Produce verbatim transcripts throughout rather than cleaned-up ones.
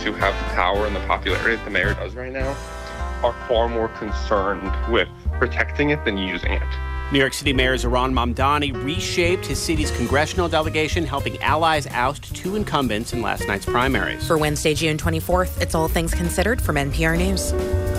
who have the power and the popularity that the mayor does right now are far more concerned with protecting it than using it. New York City Mayor Zohran Mamdani reshaped his city's congressional delegation, helping allies oust two incumbents in last night's primaries. For Wednesday, June twenty-fourth, it's All Things Considered from N P R News.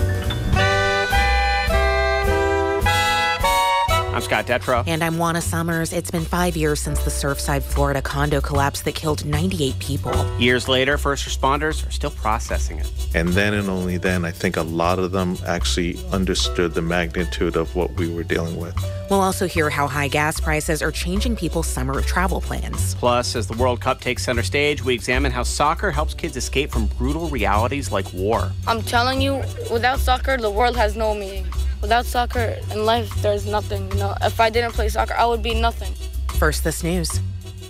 I'm Scott Detrow. And I'm Juana Summers. It's been five years since the Surfside, Florida condo collapse that killed ninety-eight people. Years later, first responders are still processing it. And then and only then, I think a lot of them actually understood the magnitude of what we were dealing with. We'll also hear how high gas prices are changing people's summer travel plans. Plus, as the World Cup takes center stage, we examine how soccer helps kids escape from brutal realities like war. I'm telling you, without soccer, the world has no meaning. Without soccer in life, there's nothing. You know, if I didn't play soccer, I would be nothing. First, this news.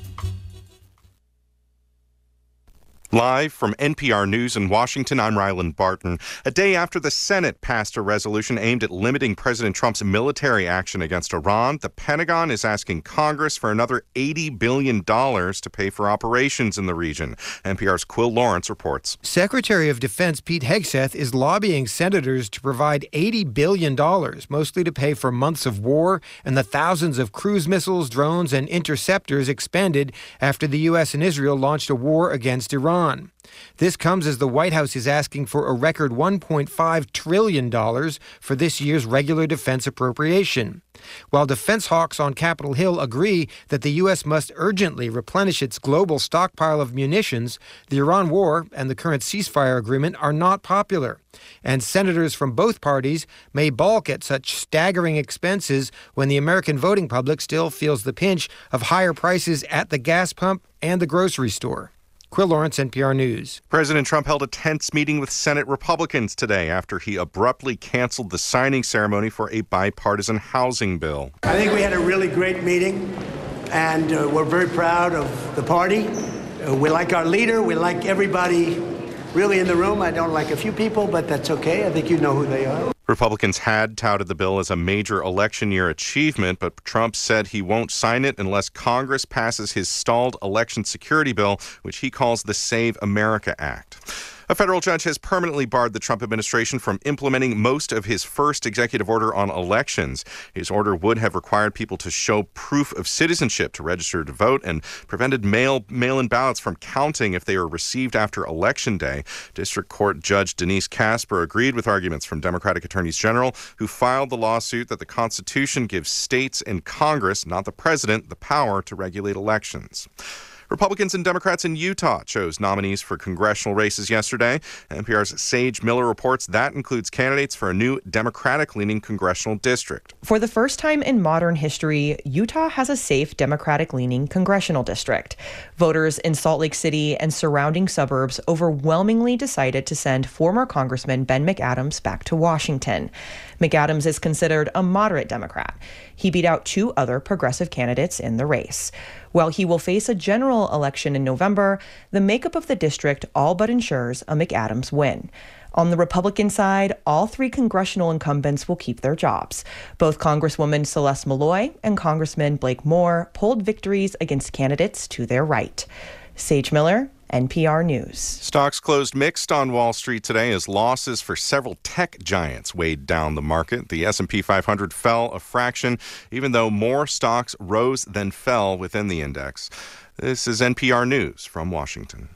Live from N P R News in Washington, I'm Ryland Barton. A day after the Senate passed a resolution aimed at limiting President Trump's military action against Iran, the Pentagon is asking Congress for another eighty billion dollars to pay for operations in the region. N P R's Quill Lawrence reports. Secretary of Defense Pete Hegseth is lobbying senators to provide eighty billion dollars, mostly to pay for months of war and the thousands of cruise missiles, drones, and interceptors expended after the U S and Israel launched a war against Iran. This comes as the White House is asking for a record one point five trillion dollars for this year's regular defense appropriation. While defense hawks on Capitol Hill agree that the U S must urgently replenish its global stockpile of munitions, the Iran war and the current ceasefire agreement are not popular. And senators from both parties may balk at such staggering expenses when the American voting public still feels the pinch of higher prices at the gas pump and the grocery store. Quill Lawrence, N P R News. President Trump held a tense meeting with Senate Republicans today after he abruptly canceled the signing ceremony for a bipartisan housing bill. I think we had a really great meeting, and uh, we're very proud of the party. Uh, we like our leader. We like everybody really in the room. I don't like a few people, but that's okay. I think you know who they are. Republicans had touted the bill as a major election year achievement, but Trump said he won't sign it unless Congress passes his stalled election security bill, which he calls the Save America Act. A federal judge has permanently barred the Trump administration from implementing most of his first executive order on elections. His order would have required people to show proof of citizenship to register to vote and prevented mail, mail-in ballots from counting if they were received after Election Day. District Court Judge Denise Casper agreed with arguments from Democratic attorneys general who filed the lawsuit that the Constitution gives states and Congress, not the president, the power to regulate elections. Republicans and Democrats in Utah chose nominees for congressional races yesterday. N P R's Sage Miller reports that includes candidates for a new Democratic-leaning congressional district. For the first time in modern history, Utah has a safe Democratic-leaning congressional district. Voters in Salt Lake City and surrounding suburbs overwhelmingly decided to send former Congressman Ben McAdams back to Washington. McAdams is considered a moderate Democrat. He beat out two other progressive candidates in the race. While he will face a general election in November, the makeup of the district all but ensures a McAdams win. On the Republican side, all three congressional incumbents will keep their jobs. Both Congresswoman Celeste Malloy and Congressman Blake Moore polled victories against candidates to their right. Sage Miller, N P R News. Stocks closed mixed on Wall Street today as losses for several tech giants weighed down the market. The S and P five hundred fell a fraction, even though more stocks rose than fell within the index. This is N P R News from Washington.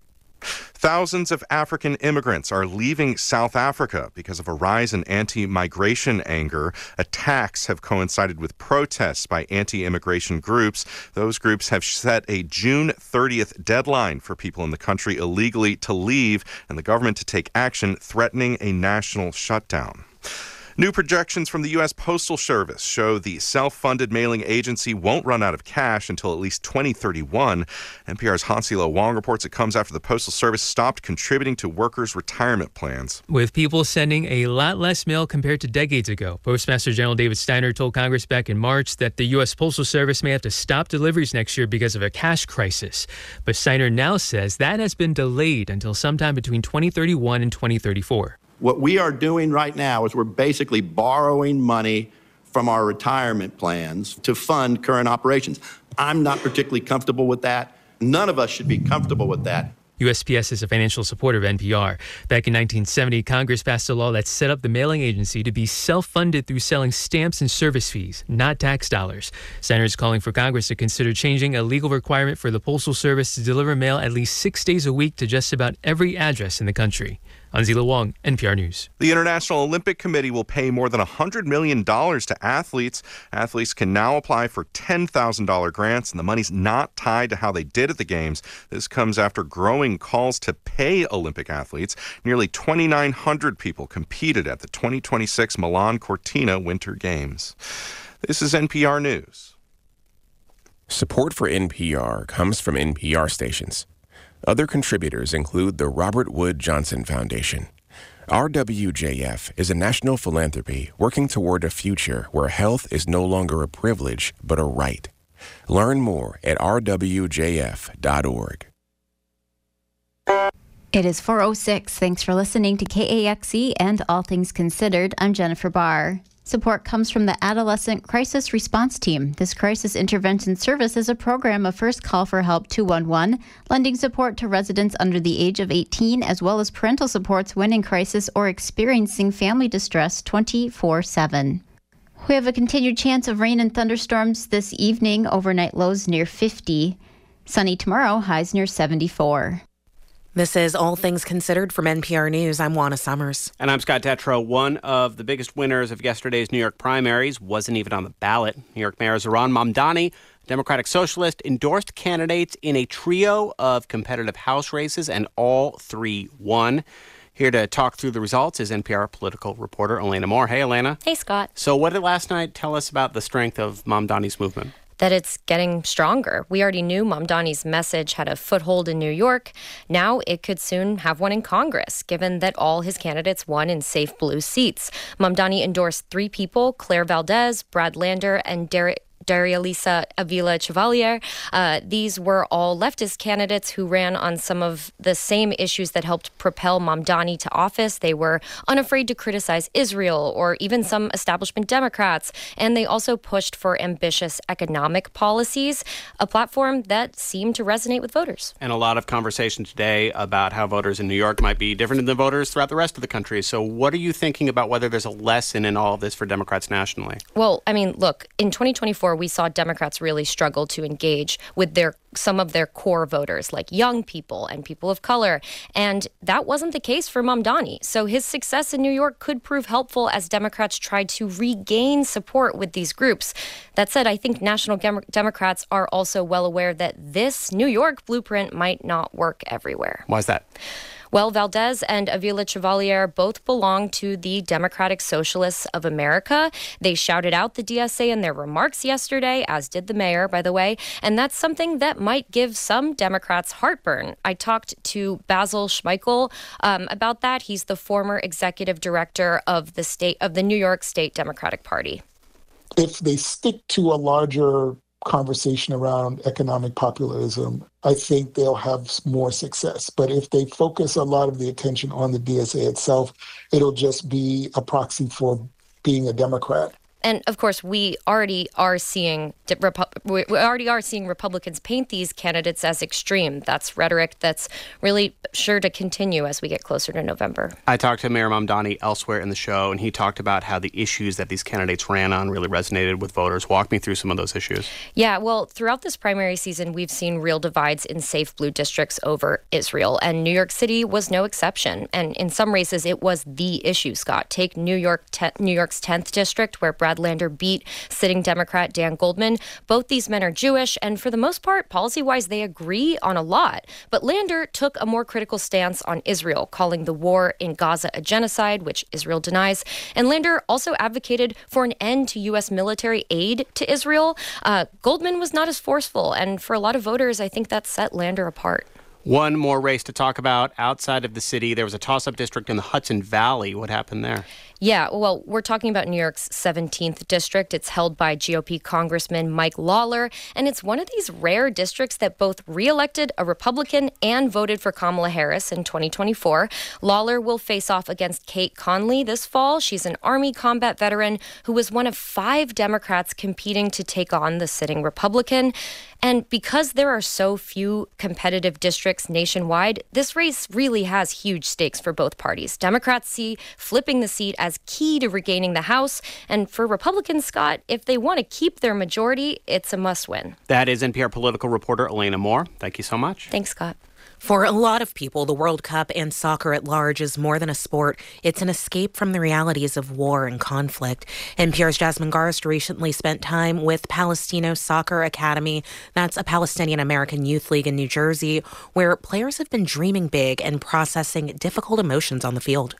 Thousands of African immigrants are leaving South Africa because of a rise in anti-migration anger. Attacks have coincided with protests by anti-immigration groups. Those groups have set a June thirtieth deadline for people in the country illegally to leave and the government to take action, threatening a national shutdown. New projections from the U S Postal Service show the self-funded mailing agency won't run out of cash until at least twenty thirty-one. N P R's Hansilo Wong reports it comes after the Postal Service stopped contributing to workers' retirement plans. With people sending a lot less mail compared to decades ago, Postmaster General David Steiner told Congress back in March that the U S Postal Service may have to stop deliveries next year because of a cash crisis. But Steiner now says that has been delayed until sometime between twenty thirty-one and twenty thirty-four. What we are doing right now is we're basically borrowing money from our retirement plans to fund current operations. I'm not particularly comfortable with that. None of us should be comfortable with that. U S P S is a financial supporter of N P R. Back in nineteen seventy, Congress passed a law that set up the mailing agency to be self-funded through selling stamps and service fees, not tax dollars. Senators calling for Congress to consider changing a legal requirement for the Postal Service to deliver mail at least six days a week to just about every address in the country. Anzila Wong, N P R News. The International Olympic Committee will pay more than one hundred million dollars to athletes. Athletes can now apply for ten thousand dollars grants, and the money's not tied to how they did at the Games. This comes after growing calls to pay Olympic athletes. Nearly twenty-nine hundred people competed at the twenty twenty-six Milan Cortina Winter Games. This is N P R News. Support for N P R comes from N P R stations. Other contributors include the Robert Wood Johnson Foundation. R W J F is a national philanthropy working toward a future where health is no longer a privilege, but a right. Learn more at r w j f dot org. It is four oh six. Thanks for listening to K A X E and All Things Considered. I'm Jennifer Barr. Support comes from the Adolescent Crisis Response Team. This crisis intervention service is a program of First Call for Help two one one, lending support to residents under the age of eighteen, as well as parental supports when in crisis or experiencing family distress twenty-four seven. We have a continued chance of rain and thunderstorms this evening, overnight lows near fifty. Sunny tomorrow, highs near seventy-four. This is All Things Considered from N P R News. I'm Juana Summers. And I'm Scott Tetro. One of the biggest winners of yesterday's New York primaries wasn't even on the ballot. New York Mayor Zohran Mamdani, Democratic Socialist, endorsed candidates in a trio of competitive House races, and all three won. Here to talk through the results is N P R political reporter Elena Moore. Hey, Elena. Hey, Scott. So what did last night tell us about the strength of Mamdani's movement? That it's getting stronger. We already knew Mamdani's message had a foothold in New York. Now it could soon have one in Congress, given that all his candidates won in safe blue seats. Mamdani endorsed three people, Claire Valdez, Brad Lander, and Derek Daria-Lisa Avila Chevalier. Uh, these were all leftist candidates who ran on some of the same issues that helped propel Mamdani to office. They were unafraid to criticize Israel or even some establishment Democrats, and they also pushed for ambitious economic policies, a platform that seemed to resonate with voters. And a lot of conversation today about how voters in New York might be different than voters throughout the rest of the country. So what are you thinking about whether there's a lesson in all of this for Democrats nationally? Well, I mean, look, in twenty twenty-four, we saw Democrats really struggle to engage with their some of their core voters, like young people and people of color. And that wasn't the case for Mamdani. So his success in New York could prove helpful as Democrats tried to regain support with these groups. That said, I think national Dem- Democrats are also well aware that this New York blueprint might not work everywhere. Why is that? Well, Valdez and Avila Chevalier both belong to the Democratic Socialists of America. They shouted out the D S A in their remarks yesterday, as did the mayor, by the way, and that's something that might give some Democrats heartburn. I talked to Basil Schmeichel um, about that. He's the former executive director of the state of the New York State Democratic Party. If they stick to a larger conversation around economic populism, I think they'll have more success. But if they focus a lot of the attention on the D S A itself, it'll just be a proxy for being a Democrat. And of course, we already are seeing we already are seeing Republicans paint these candidates as extreme. That's rhetoric that's really sure to continue as we get closer to November. I talked to Mayor Mamdani elsewhere in the show, and he talked about how the issues that these candidates ran on really resonated with voters. Walk me through some of those issues. Yeah, well, throughout this primary season, we've seen real divides in safe blue districts over Israel, and New York City was no exception. And in some races, it was the issue, Scott. Take New York, te- New York's tenth district, where Brad Lander beat sitting Democrat Dan Goldman. Both these men are Jewish, and for the most part, policy-wise, they agree on a lot. But Lander took a more critical stance on Israel, calling the war in Gaza a genocide, which Israel denies. And Lander also advocated for an end to U S military aid to Israel. Uh, Goldman was not as forceful, and for a lot of voters, I think that set Lander apart. One more race to talk about outside of the city. There was a toss-up district in the Hudson Valley. What happened there? Yeah, well, we're talking about New York's seventeenth district. It's held by G O P Congressman Mike Lawler, and it's one of these rare districts that both re-elected a Republican and voted for Kamala Harris in twenty twenty-four. Lawler will face off against Kate Conley this fall. She's an Army combat veteran who was one of five Democrats competing to take on the sitting Republican. And because there are so few competitive districts nationwide, this race really has huge stakes for both parties. Democrats see flipping the seat as key to regaining the House. And for Republicans, Scott, if they want to keep their majority, it's a must-win. That is N P R political reporter Elena Moore. Thank you so much. Thanks, Scott. For a lot of people, the World Cup and soccer at large is more than a sport. It's an escape from the realities of war and conflict. N P R's Jasmine Garst recently spent time with Palestino Soccer Academy. That's a Palestinian-American youth league in New Jersey, where players have been dreaming big and processing difficult emotions on the field.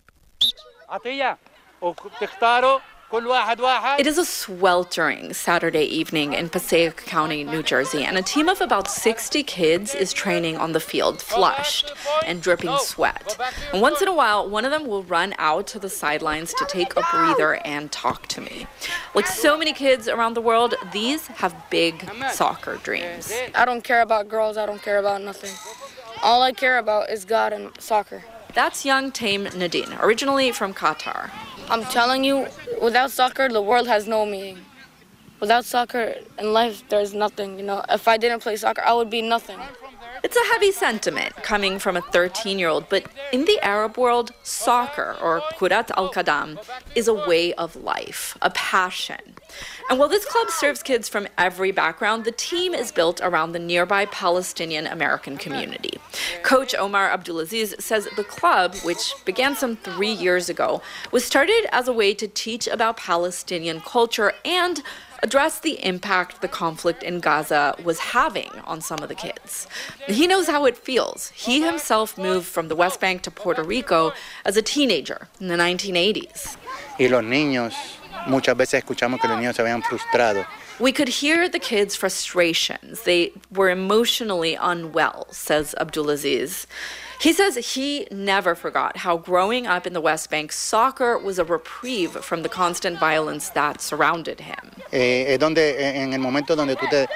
It is a sweltering Saturday evening in Passaic County, New Jersey, and a team of about sixty kids is training on the field, flushed and dripping sweat. And once in a while, one of them will run out to the sidelines to take a breather and talk to me. Like so many kids around the world, these have big soccer dreams. I don't care about girls. I don't care about nothing. All I care about is God and soccer. That's young Tame Nadine, originally from Qatar. I'm telling you, without soccer, the world has no meaning. Without soccer in life, there's nothing. You know, if I didn't play soccer, I would be nothing. It's a heavy sentiment coming from a thirteen-year-old, but in the Arab world, soccer, or Kurat al-Qadam, is a way of life, a passion. And while this club serves kids from every background, the team is built around the nearby Palestinian-American community. Coach Omar Abdulaziz says the club, which began some three years ago, was started as a way to teach about Palestinian culture and address the impact the conflict in Gaza was having on some of the kids. He knows how it feels. He himself moved from the West Bank to Puerto Rico as a teenager in the nineteen eighties. Y los niños, muchas veces escuchamos que los niños se veían frustrados. We could hear the kids' frustrations. They were emotionally unwell, says Abdulaziz. He says he never forgot how growing up in the West Bank, soccer was a reprieve from the constant violence that surrounded him. Eh, es donde, en el momento donde tú te,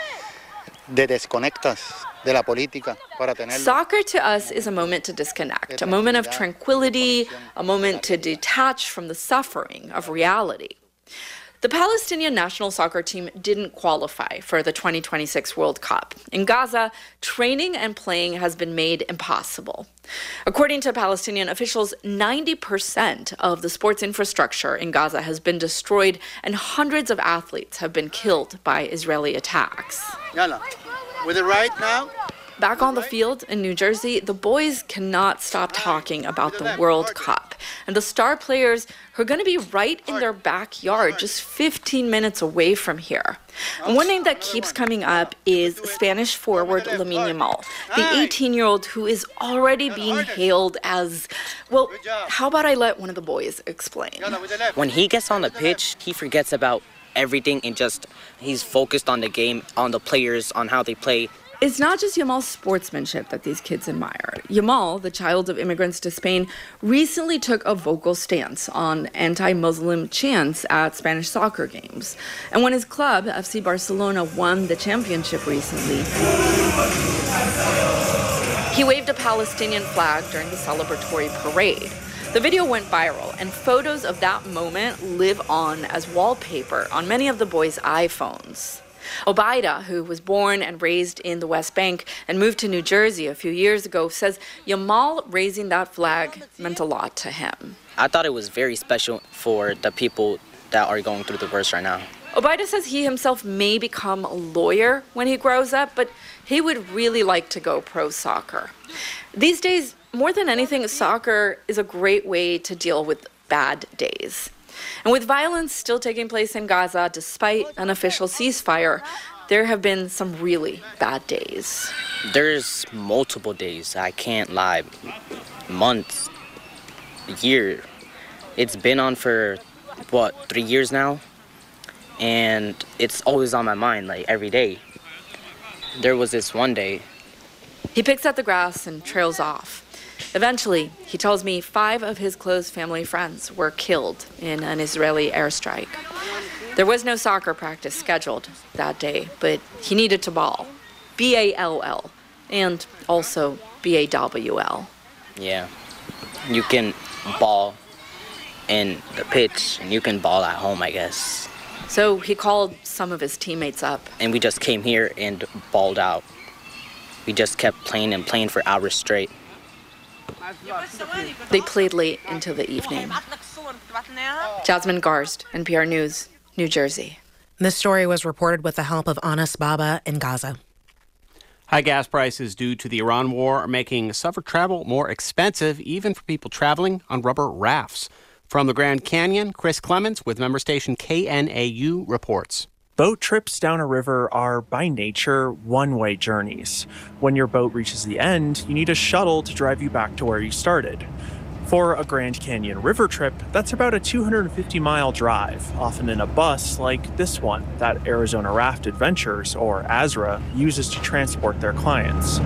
te desconectas de la política para tener. Soccer to us is a moment to disconnect, a moment of tranquility, a moment to detach from the suffering of reality. The Palestinian national soccer team didn't qualify for the twenty twenty-six World Cup. In Gaza, training and playing has been made impossible. According to Palestinian officials, ninety percent of the sports infrastructure in Gaza has been destroyed, and hundreds of athletes have been killed by Israeli attacks. Yalla, with it right now? Back on the field in New Jersey, the boys cannot stop talking about the World Cup and the star players who are going to be right in their backyard, just fifteen minutes away from here. And one name that keeps coming up is Spanish forward Lamine Yamal, the eighteen-year-old who is already being hailed as, well, how about I let one of the boys explain? When he gets on the pitch, he forgets about everything and just, he's focused on the game, on the players, on how they play. It's not just Yamal's sportsmanship that these kids admire. Yamal, the child of immigrants to Spain, recently took a vocal stance on anti-Muslim chants at Spanish soccer games. And when his club, F C Barcelona, won the championship recently, he waved a Palestinian flag during the celebratory parade. The video went viral, and photos of that moment live on as wallpaper on many of the boys' iPhones. Obaida, who was born and raised in the West Bank and moved to New Jersey a few years ago, says Yamal raising that flag meant a lot to him. I thought it was very special for the people that are going through the worst right now. Obaida says he himself may become a lawyer when he grows up, but he would really like to go pro soccer. These days, more than anything, soccer is a great way to deal with bad days. And with violence still taking place in Gaza, despite an official ceasefire, there have been some really bad days. There's multiple days, I can't lie. Months, a year. It's been on for, what, three years now? And it's always on my mind, like, every day. There was this one day. He picks at the grass and trails off. Eventually, he tells me five of his close family friends were killed in an Israeli airstrike. There was no soccer practice scheduled that day, but he needed to ball. B A L L, and also B A W L. Yeah, you can ball in the pitch, and you can ball at home, I guess. So he called some of his teammates up. And we just came here and balled out. We just kept playing and playing for hours straight. They played late into the evening. Jasmine Garst, N P R News, New Jersey. This story was reported with the help of Anas Baba in Gaza. High gas prices due to the Iran war are making summer travel more expensive, even for people traveling on rubber rafts. From the Grand Canyon, Chris Clements with member station K N A U reports. Boat trips down a river are, by nature, one-way journeys. When your boat reaches the end, you need a shuttle to drive you back to where you started. For a Grand Canyon river trip, that's about a two hundred fifty mile drive, often in a bus like this one that Arizona Raft Adventures, or A Z R A, uses to transport their clients.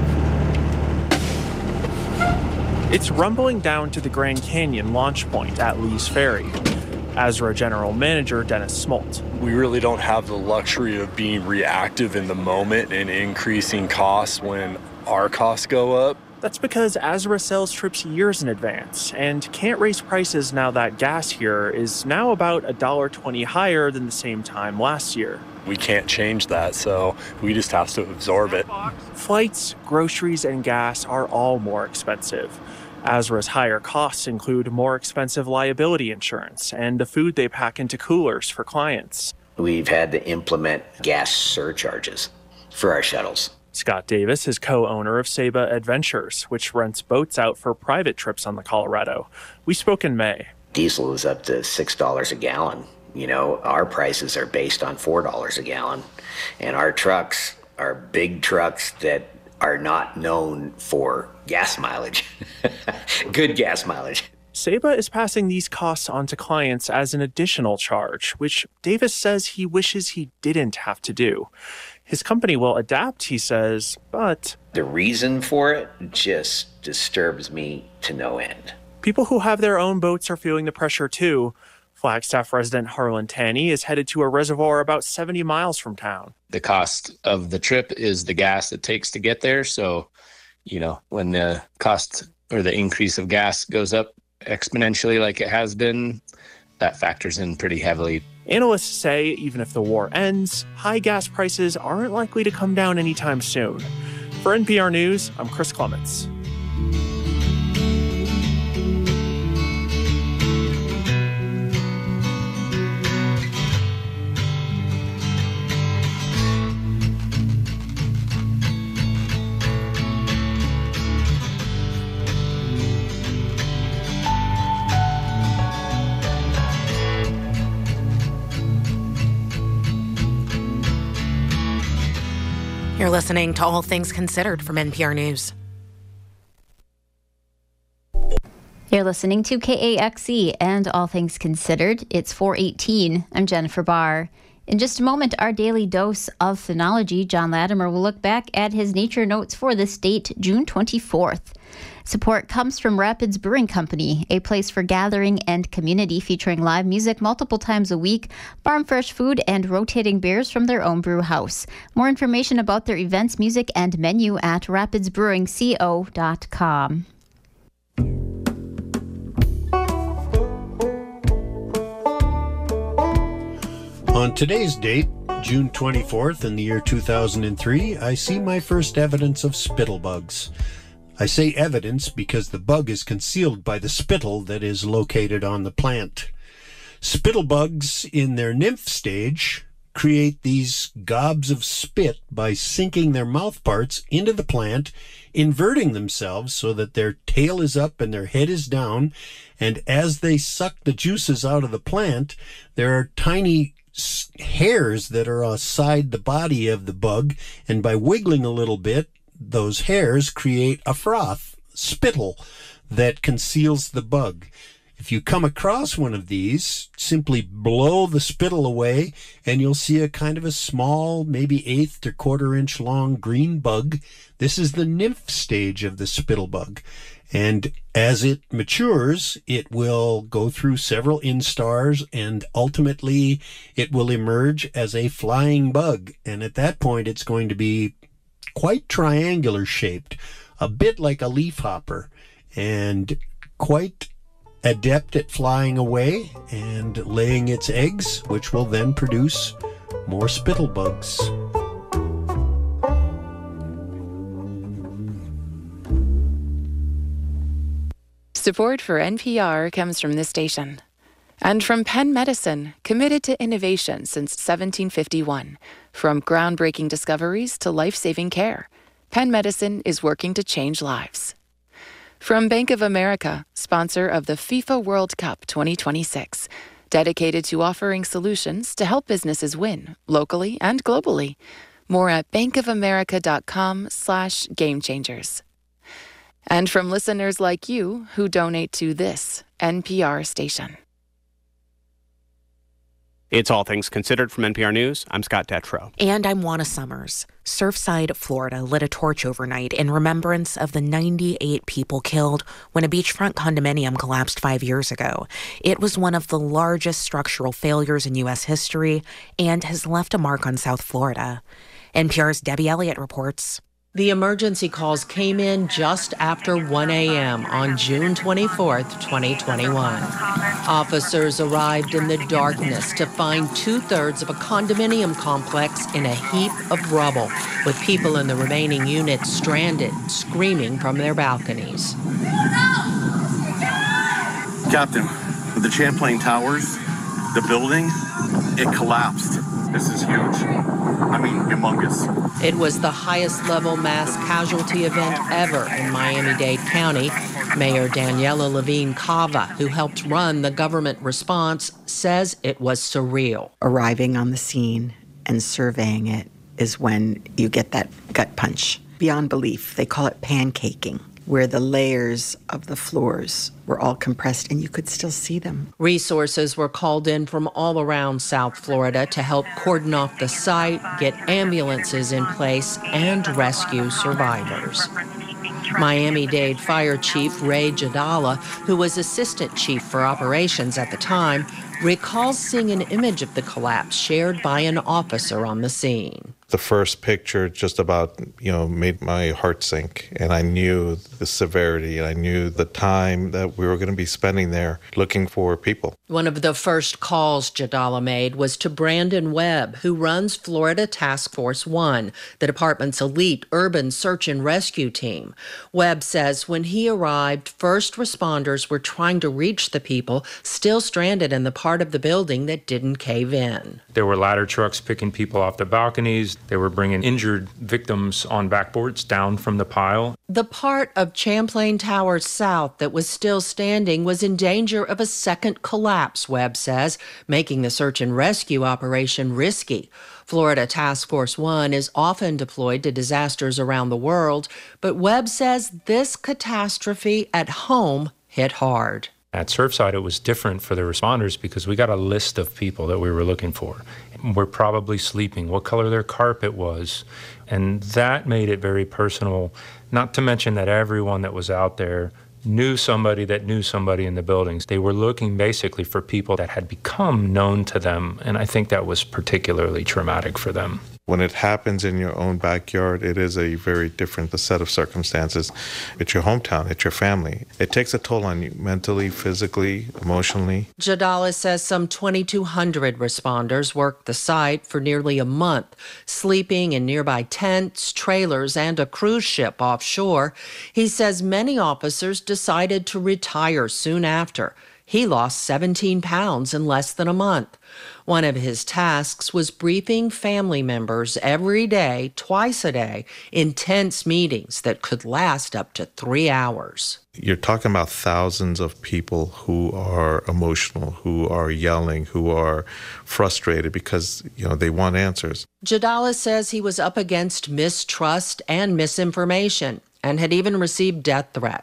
It's rumbling down to the Grand Canyon launch point at Lee's Ferry. A Z R A General Manager Dennis Smolt. We really don't have the luxury of being reactive in the moment and increasing costs when our costs go up. That's because A Z R A sells trips years in advance and can't raise prices now that gas here is now about one dollar twenty higher than the same time last year. We can't change that, so we just have to absorb it. Flights, groceries, and gas are all more expensive. A Z R A's higher costs include more expensive liability insurance and the food they pack into coolers for clients. We've had to implement gas surcharges for our shuttles. Scott Davis is co-owner of Saba Adventures, which rents boats out for private trips on the Colorado. We spoke in May. Diesel is up to six dollars a gallon. You know, our prices are based on four dollars a gallon. And our trucks are big trucks that are not known for gas mileage. Good gas mileage. Saba is passing these costs on to clients as an additional charge, which Davis says he wishes he didn't have to do. His company will adapt, he says, but the reason for it just disturbs me to no end. People who have their own boats are feeling the pressure too. Flagstaff resident Harlan Tanney is headed to a reservoir about seventy miles from town. The cost of the trip is the gas it takes to get there. So, you know, when the cost or the increase of gas goes up exponentially like it has been, that factors in pretty heavily. Analysts say even if the war ends, high gas prices aren't likely to come down anytime soon. For N P R News, I'm Chris Clements. You're listening to All Things Considered from N P R News. You're listening to K A X E and All Things Considered. It's four eighteen. I'm Jennifer Barr. In just a moment, our daily dose of phenology, John Latimer will look back at his nature notes for this date, June twenty-fourth. Support comes from Rapids Brewing Company, a place for gathering and community featuring live music multiple times a week, farm fresh food, and rotating beers from their own brew house. More information about their events, music, and menu at rapids brewing co dot com. On today's date, June twenty-fourth in the year two thousand three, I see my first evidence of spittlebugs. I say evidence because the bug is concealed by the spittle that is located on the plant. Spittlebugs in their nymph stage create these gobs of spit by sinking their mouth parts into the plant, inverting themselves so that their tail is up and their head is down, and as they suck the juices out of the plant, there are tiny hairs that are outside the body of the bug, and by wiggling a little bit, those hairs create a froth, spittle, that conceals the bug. If you come across one of these, simply blow the spittle away and you'll see a kind of a small, maybe eighth to quarter inch long green bug. This is the nymph stage of the spittlebug. And as it matures, it will go through several instars and ultimately it will emerge as a flying bug. And at that point, it's going to be quite triangular shaped, a bit like a leafhopper, and quite adept at flying away and laying its eggs, which will then produce more spittlebugs. Support for N P R comes from this station and from Penn Medicine, committed to innovation since seventeen fifty-one. From groundbreaking discoveries to life-saving care, Penn Medicine is working to change lives. From Bank of America, sponsor of the FIFA World Cup twenty twenty-six, dedicated to offering solutions to help businesses win locally and globally. More at bankofamerica.com slash game changers. And from listeners like you who donate to this N P R station. It's All Things Considered from N P R News. I'm Scott Detrow. And I'm Juana Summers. Surfside, Florida lit a torch overnight in remembrance of the ninety-eight people killed when a beachfront condominium collapsed five years ago. It was one of the largest structural failures in U S history and has left a mark on South Florida. N P R's Debbie Elliott reports. The emergency calls came in just after one a.m. on June twenty-fourth, twenty twenty-one. Officers arrived in the darkness to find two-thirds of a condominium complex in a heap of rubble, with people in the remaining units stranded, screaming from their balconies. Captain, with the Champlain Towers, the building, it collapsed. This is huge. I mean, humongous. It was the highest level mass casualty event ever in Miami-Dade County. Mayor Daniela Levine Cava, who helped run the government response, says it was surreal. Arriving on the scene and surveying it is when you get that gut punch. Beyond belief. They call it pancaking, where the layers of the floors were all compressed and you could still see them. Resources were called in from all around South Florida to help cordon off the site, get ambulances in place, and rescue survivors. Miami-Dade Fire Chief Ray Jadala, who was Assistant Chief for Operations at the time, recalls seeing an image of the collapse shared by an officer on the scene. The first picture just about, you know, made my heart sink, and I knew the severity and I knew the time that we were going to be spending there looking for people. One of the first calls Jadala made was to Brandon Webb, who runs Florida Task Force One, the department's elite urban search and rescue team. Webb says when he arrived, first responders were trying to reach the people still stranded in the part of the building that didn't cave in. There were ladder trucks picking people off the balconies. They were bringing injured victims on backboards down from the pile. The part of Champlain Towers South that was still standing was in danger of a second collapse, Webb says, making the search and rescue operation risky. Florida Task Force One is often deployed to disasters around the world, but Webb says this catastrophe at home hit hard. At Surfside, it was different for the responders because we got a list of people that we were looking for. We're probably sleeping, what color their carpet was. And that made it very personal, not to mention that everyone that was out there knew somebody that knew somebody in the buildings. They were looking basically for people that had become known to them, and I think that was particularly traumatic for them. When it happens in your own backyard, it is a very different set of circumstances. It's your hometown, it's your family. It takes a toll on you mentally, physically, emotionally. Jadala says some twenty-two hundred responders worked the site for nearly a month, sleeping in nearby tents, trailers, and a cruise ship offshore. He says many officers decided to retire soon after. He lost seventeen pounds in less than a month. One of his tasks was briefing family members every day, twice a day, intense meetings that could last up to three hours. You're talking about thousands of people who are emotional, who are yelling, who are frustrated because, you know, they want answers. Jadala says he was up against mistrust and misinformation and had even received death threats.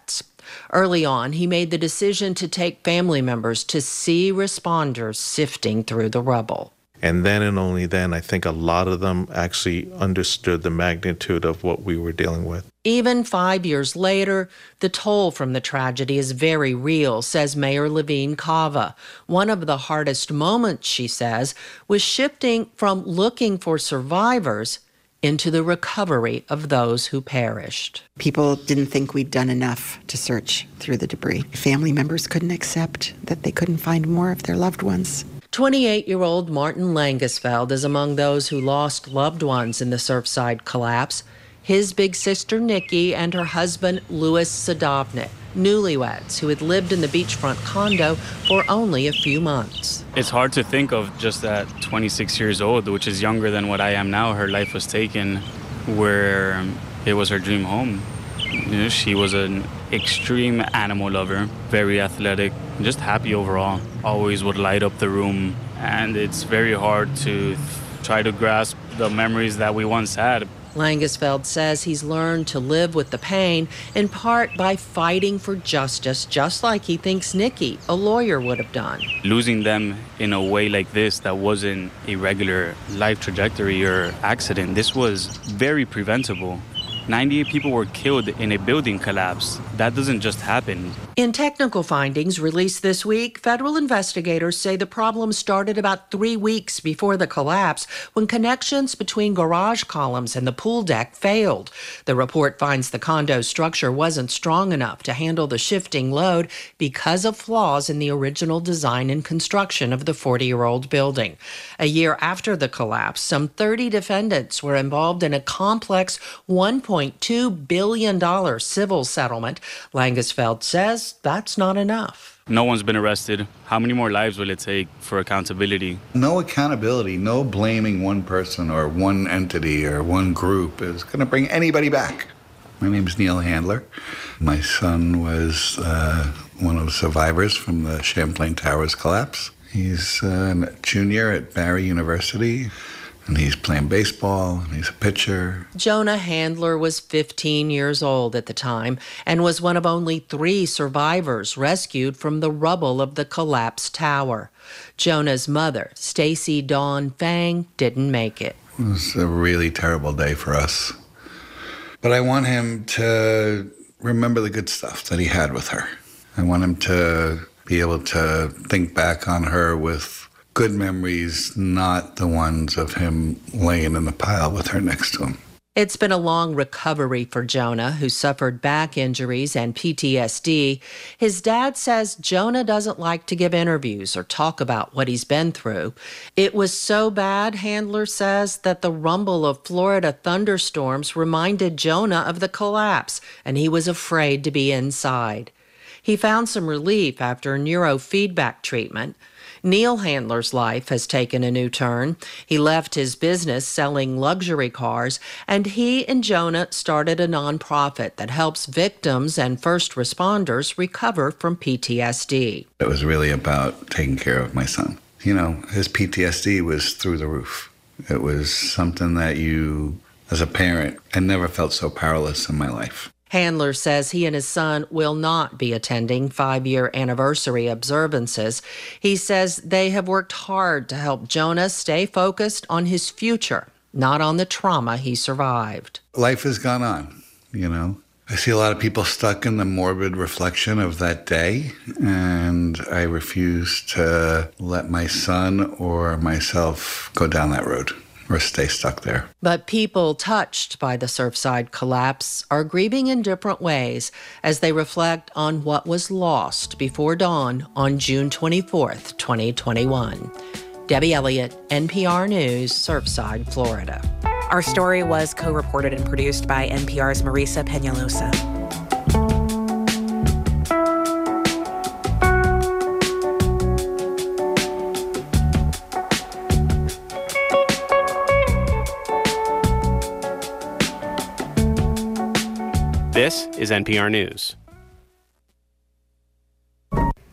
Early on, he made the decision to take family members to see responders sifting through the rubble. And then and only then, I think a lot of them actually understood the magnitude of what we were dealing with. Even five years later, the toll from the tragedy is very real, says Mayor Levine Cava. One of the hardest moments, she says, was shifting from looking for survivors into the recovery of those who perished. People didn't think we'd done enough to search through the debris. Family members couldn't accept that they couldn't find more of their loved ones. twenty-eight-year-old Martin Langesfeld is among those who lost loved ones in the Surfside collapse. His big sister, Nikki, and her husband, Louis Sadovnik, newlyweds who had lived in the beachfront condo for only a few months. It's hard to think of just at twenty-six years old, which is younger than what I am now. Her life was taken where it was her dream home. You know, she was an extreme animal lover, very athletic, just happy overall. Always would light up the room, and it's very hard to try to grasp the memories that we once had. Langesfeld says he's learned to live with the pain, in part by fighting for justice, just like he thinks Nikki, a lawyer, would have done. Losing them in a way like this that wasn't a regular life trajectory or accident, this was very preventable. ninety-eight people were killed in a building collapse. That doesn't just happen. In technical findings released this week, federal investigators say the problem started about three weeks before the collapse when connections between garage columns and the pool deck failed. The report finds the condo structure wasn't strong enough to handle the shifting load because of flaws in the original design and construction of the forty-year-old building. A year after the collapse, some thirty defendants were involved in a complex one point two billion dollars civil settlement. Langesfeld says that's not enough. No one's been arrested. How many more lives will it take for accountability? No accountability, no blaming one person or one entity or one group is going to bring anybody back. My name's Neil Handler. My son was uh, one of the survivors from the Champlain Towers collapse. He's a junior at Barry University. And he's playing baseball, and he's a pitcher. Jonah Handler was fifteen years old at the time and was one of only three survivors rescued from the rubble of the collapsed tower. Jonah's mother, Stacy Dawn Fang, didn't make it. It was a really terrible day for us. But I want him to remember the good stuff that he had with her. I want him to be able to think back on her with good memories, not the ones of him laying in the pile with her next to him. It's been a long recovery for Jonah, who suffered back injuries and P T S D. His dad says Jonah doesn't like to give interviews or talk about what he's been through. It was so bad, Handler says, that the rumble of Florida thunderstorms reminded Jonah of the collapse, and he was afraid to be inside. He found some relief after neurofeedback treatment. Neil Handler's life has taken a new turn. He left his business selling luxury cars, and he and Jonah started a nonprofit that helps victims and first responders recover from P T S D. It was really about taking care of my son. You know, his P T S D was through the roof. It was something that you, as a parent, I never felt so powerless in my life. Handler says he and his son will not be attending five-year anniversary observances. He says they have worked hard to help Jonah stay focused on his future, not on the trauma he survived. Life has gone on, you know. I see a lot of people stuck in the morbid reflection of that day, and I refuse to let my son or myself go down that road or stay stuck there. But people touched by the Surfside collapse are grieving in different ways as they reflect on what was lost before dawn on June twenty-fourth, twenty twenty-one. Debbie Elliott, N P R News, Surfside, Florida. Our story was co-reported and produced by N P R's Marisa Peñalosa. This is N P R News.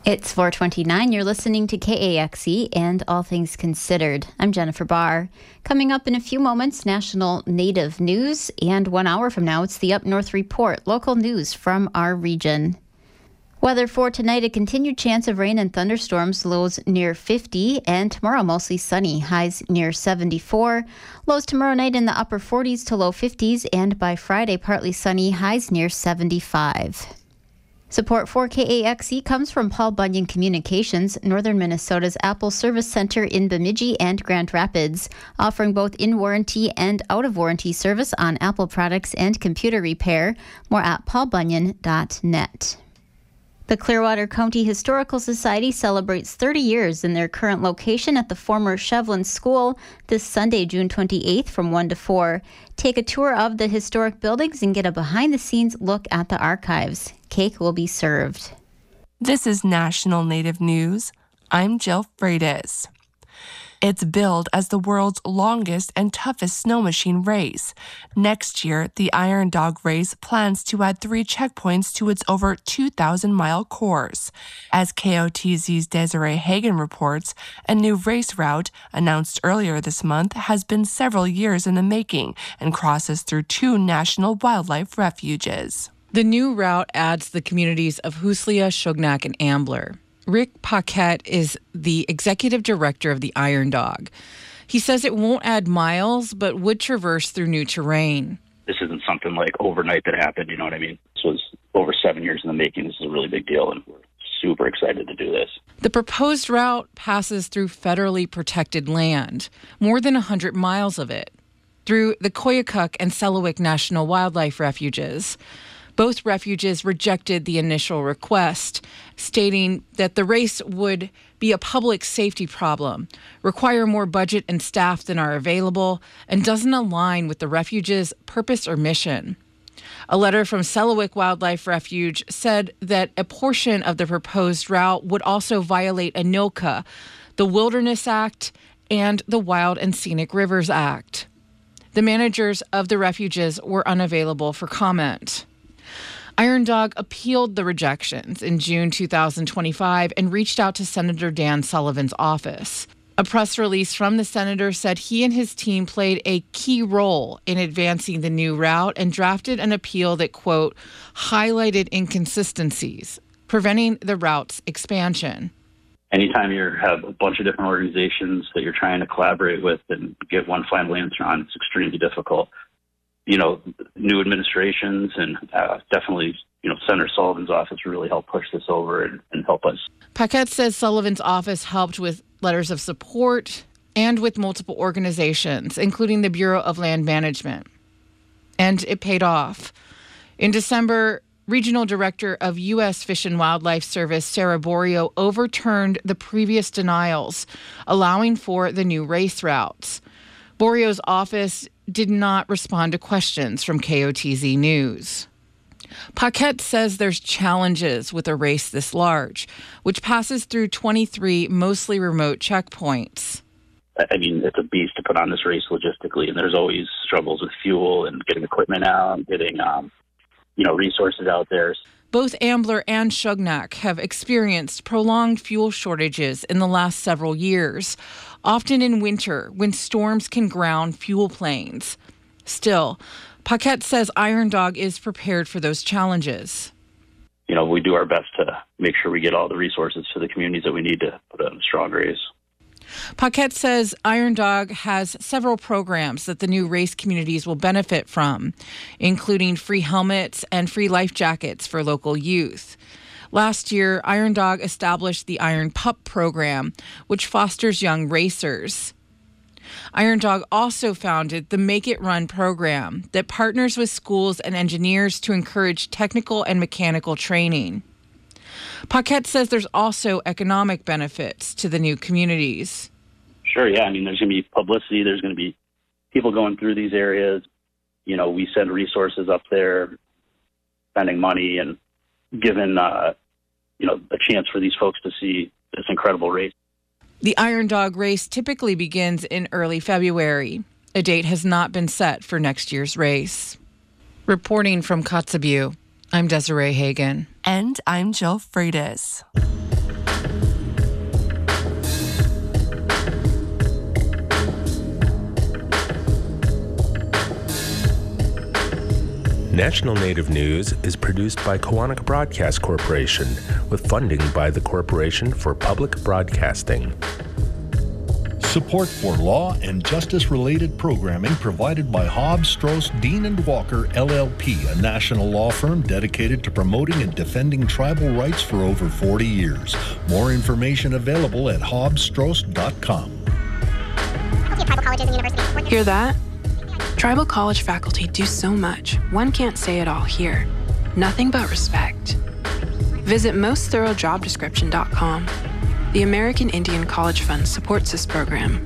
It's four twenty-nine. You're listening to K A X E and All Things Considered. I'm Jennifer Barr. Coming up in a few moments, National Native News. And one hour from now, it's the Up North Report, local news from our region. Weather for tonight, a continued chance of rain and thunderstorms, lows near fifty, and tomorrow mostly sunny, highs near seventy-four. Lows tomorrow night in the upper forties to low fifties, and by Friday, partly sunny, highs near seventy-five. Support for K A X E comes from Paul Bunyan Communications, Northern Minnesota's Apple Service Center in Bemidji and Grand Rapids, offering both in-warranty and out-of-warranty service on Apple products and computer repair. More at paul bunyan dot net. The Clearwater County Historical Society celebrates thirty years in their current location at the former Shevlin School this Sunday, June twenty-eighth from one to four. Take a tour of the historic buildings and get a behind-the-scenes look at the archives. Cake will be served. This is National Native News. I'm Jill Freitas. It's billed as the world's longest and toughest snow machine race. Next year, the Iron Dog race plans to add three checkpoints to its over two thousand mile course. As K O T Z's Desiree Hagen reports, a new race route, announced earlier this month, has been several years in the making and crosses through two national wildlife refuges. The new route adds the communities of Huslia, Shugnak, and Ambler. Rick Paquette is the executive director of the Iron Dog. He says it won't add miles, but would traverse through new terrain. This isn't something like overnight that happened, you know what I mean? This was over seven years in the making. This is a really big deal, and we're super excited to do this. The proposed route passes through federally protected land, more than one hundred miles of it, through the Koyukuk and Selawik National Wildlife Refuges. Both refuges rejected the initial request, stating that the race would be a public safety problem, require more budget and staff than are available, and doesn't align with the refuge's purpose or mission. A letter from Selawik Wildlife Refuge said that a portion of the proposed route would also violate ANILCA, the Wilderness Act, and the Wild and Scenic Rivers Act. The managers of the refuges were unavailable for comment. Iron Dog appealed the rejections in June two thousand twenty-five and reached out to Senator Dan Sullivan's office. A press release from the senator said he and his team played a key role in advancing the new route and drafted an appeal that, quote, highlighted inconsistencies, preventing the route's expansion. Anytime you have a bunch of different organizations that you're trying to collaborate with and get one final answer on, it's extremely difficult. You know, new administrations and uh, definitely, you know, Senator Sullivan's office really helped push this over and, and help us. Paquette says Sullivan's office helped with letters of support and with multiple organizations, including the Bureau of Land Management. And it paid off. In December, Regional Director of U S Fish and Wildlife Service, Sarah Borio, overturned the previous denials, allowing for the new race routes. Borio's office did not respond to questions from K O T Z News. Paquette says there's challenges with a race this large, which passes through twenty-three mostly remote checkpoints. I mean, it's a beast to put on this race logistically, and there's always struggles with fuel and getting equipment out, and getting, um, you know, resources out there. Both Ambler and Shugnak have experienced prolonged fuel shortages in the last several years, often in winter when storms can ground fuel planes. Still, Paquette says Iron Dog is prepared for those challenges. You know, we do our best to make sure we get all the resources to the communities that we need to put on a strong race. Paquette says Iron Dog has several programs that the new race communities will benefit from, including free helmets and free life jackets for local youth. Last year, Iron Dog established the Iron Pup program, which fosters young racers. Iron Dog also founded the Make It Run program that partners with schools and engineers to encourage technical and mechanical training. Paquette says there's also economic benefits to the new communities. Sure, yeah. I mean, there's going to be publicity. There's going to be people going through these areas. You know, we send resources up there, spending money and giving, uh, you know, a chance for these folks to see this incredible race. The Iron Dog race typically begins in early February. A date has not been set for next year's race. Reporting from Kotzebue, I'm Desiree Hagen. And I'm Jill Freitas. National Native News is produced by Koahnic Broadcast Corporation with funding by the Corporation for Public Broadcasting. Support for law and justice-related programming provided by Hobbs, Strauss, Dean and Walker, L L P, a national law firm dedicated to promoting and defending tribal rights for over forty years. More information available at hobbs strauss dot com. Hear that? Tribal college faculty do so much, one can't say it all here. Nothing but respect. Visit most thorough job description dot com. The American Indian College Fund supports this program.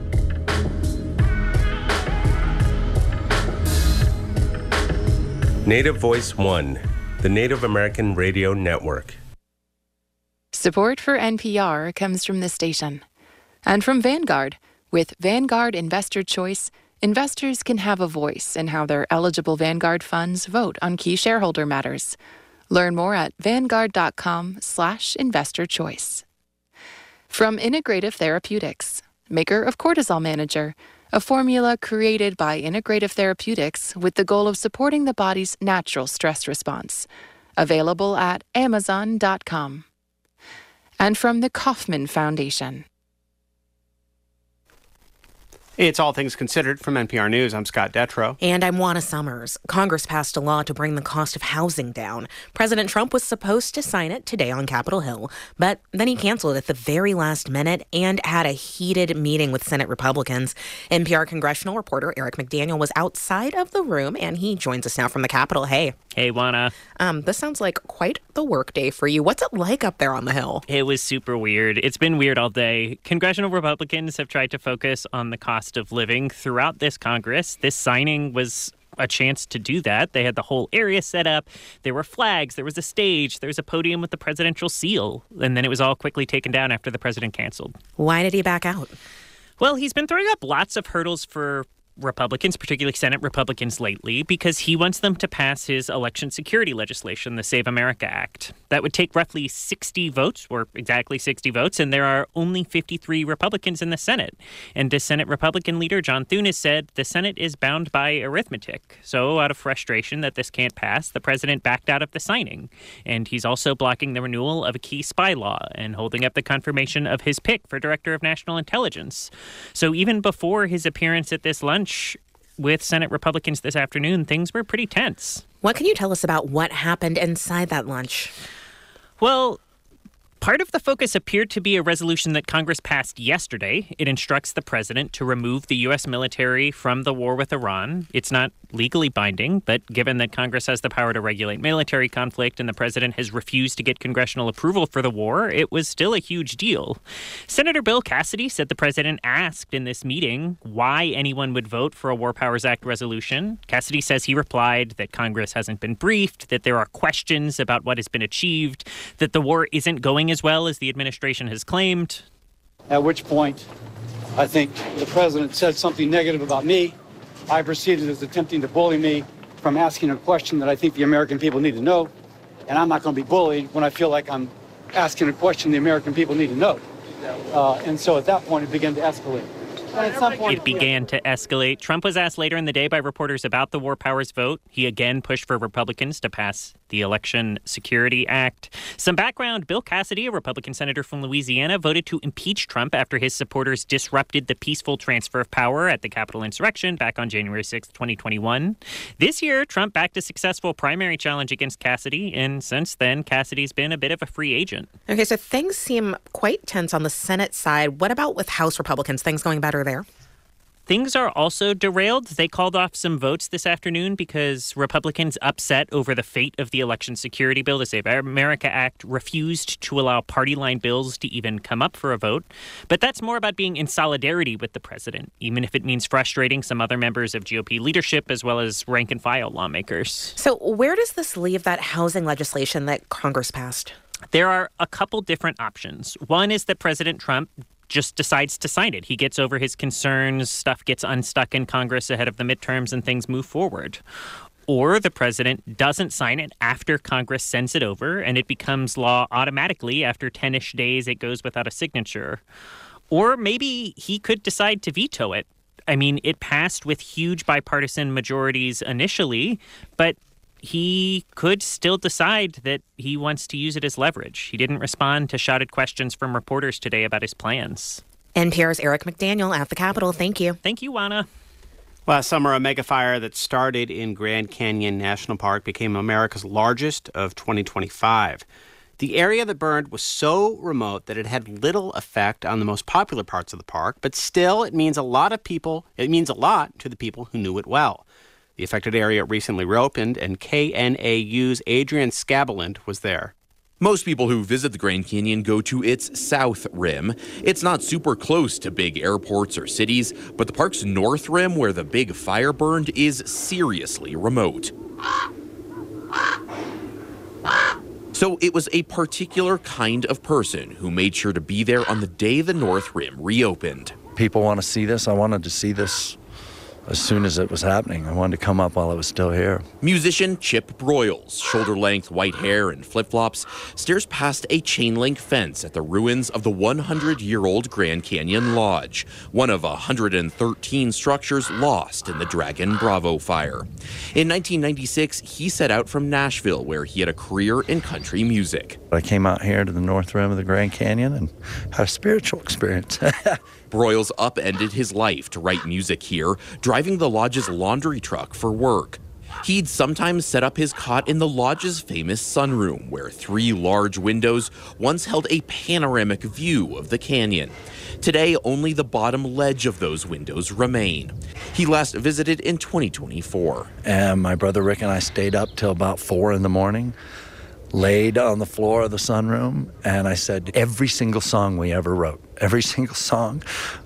Native Voice One, the Native American Radio Network. Support for N P R comes from this station. And from Vanguard. With Vanguard Investor Choice, investors can have a voice in how their eligible Vanguard funds vote on key shareholder matters. Learn more at vanguard.com slash investor choice. From Integrative Therapeutics, maker of Cortisol Manager, a formula created by Integrative Therapeutics with the goal of supporting the body's natural stress response. Available at amazon dot com. And from the Kauffman Foundation. It's All Things Considered from N P R News. I'm Scott Detrow. And I'm Juana Summers. Congress passed a law to bring the cost of housing down. President Trump was supposed to sign it today on Capitol Hill, but then he canceled at the very last minute and had a heated meeting with Senate Republicans. N P R congressional reporter Eric McDaniel was outside of the room, and he joins us now from the Capitol. Hey. Hey, Juana. Um, this sounds like quite the work day for you. What's it like up there on the Hill? It was super weird. It's been weird all day. Congressional Republicans have tried to focus on the cost of living throughout this Congress. This signing was a chance to do that. They had the whole area set up. There were flags. There was a stage. There was a podium with the presidential seal. And then it was all quickly taken down after the president canceled. Why did he back out? Well, he's been throwing up lots of hurdles for Republicans, particularly Senate Republicans lately, because he wants them to pass his election security legislation, the Save America Act. That would take roughly sixty votes, or exactly sixty votes, and there are only fifty-three Republicans in the Senate. And the Senate Republican leader, John Thune, has said the Senate is bound by arithmetic. So out of frustration that this can't pass, the president backed out of the signing. And he's also blocking the renewal of a key spy law and holding up the confirmation of his pick for Director of National Intelligence. So even before his appearance at this lunch with Senate Republicans this afternoon, things were pretty tense. What can you tell us about what happened inside that lunch? Well, part of the focus appeared to be a resolution that Congress passed yesterday. It instructs the president to remove the U S military from the war with Iran. It's not legally binding, but given that Congress has the power to regulate military conflict and the president has refused to get congressional approval for the war, it was still a huge deal. Senator Bill Cassidy said the president asked in this meeting why anyone would vote for a War Powers Act resolution. Cassidy says he replied that Congress hasn't been briefed, that there are questions about what has been achieved, that the war isn't going as well as the administration has claimed. At which point, I think the president said something negative about me. I proceeded as attempting to bully me from asking a question that I think the American people need to know. And I'm not going to be bullied when I feel like I'm asking a question the American people need to know. Uh, and so at that point, it began to escalate. At some point, it began to escalate. Trump was asked later in the day by reporters about the War Powers vote. He again pushed for Republicans to pass the Election Security Act. Some background, Bill Cassidy, a Republican senator from Louisiana, voted to impeach Trump after his supporters disrupted the peaceful transfer of power at the Capitol insurrection back on January sixth, twenty twenty-one. This year, Trump backed a successful primary challenge against Cassidy, and since then, Cassidy's been a bit of a free agent. Okay, so things seem quite tense on the Senate side. What about with House Republicans? Things going better there? Things are also derailed. They called off some votes this afternoon because Republicans upset over the fate of the Election Security Bill. The Save America Act refused to allow party line bills to even come up for a vote. But that's more about being in solidarity with the president, even if it means frustrating some other members of G O P leadership as well as rank and file lawmakers. So where does this leave that housing legislation that Congress passed? There are a couple different options. One is that President Trump just decides to sign it. He gets over his concerns, stuff gets unstuck in Congress ahead of the midterms, and things move forward. Or the president doesn't sign it after Congress sends it over, and it becomes law automatically. After ten-ish days, it goes without a signature. Or maybe he could decide to veto it. I mean, it passed with huge bipartisan majorities initially, but he could still decide that he wants to use it as leverage. He didn't respond to shouted questions from reporters today about his plans. N P R's Eric McDaniel at the Capitol. Thank you. Thank you, Juana. Last summer, a megafire that started in Grand Canyon National Park became America's largest of twenty twenty-five. The area that burned was so remote that it had little effect on the most popular parts of the park, but still it means a lot of people, it means a lot to the people who knew it well. The affected area recently reopened, and K N A U's Adrian Scabeland was there. Most people who visit the Grand Canyon go to its south rim. It's not super close to big airports or cities, but the park's north rim, where the big fire burned, is seriously remote. So it was a particular kind of person who made sure to be there on the day the north rim reopened. People want to see this. I wanted to see this as soon as it was happening. I wanted to come up while it was still here. Musician Chip Broyles, shoulder-length white hair and flip-flops, stares past a chain-link fence at the ruins of the one hundred year old Grand Canyon Lodge, one of one hundred thirteen structures lost in the Dragon Bravo fire. In nineteen ninety-six, he set out from Nashville, where he had a career in country music. I came out here to the north rim of the Grand Canyon and had a spiritual experience. Broyles upended his life to write music here, driving the lodge's laundry truck for work. He'd sometimes set up his cot in the lodge's famous sunroom, where three large windows once held a panoramic view of the canyon. Today, only the bottom ledge of those windows remain. He last visited in twenty twenty-four. And my brother Rick and I stayed up till about four in the morning, laid on the floor of the sunroom, and I said, every single song we ever wrote, every single song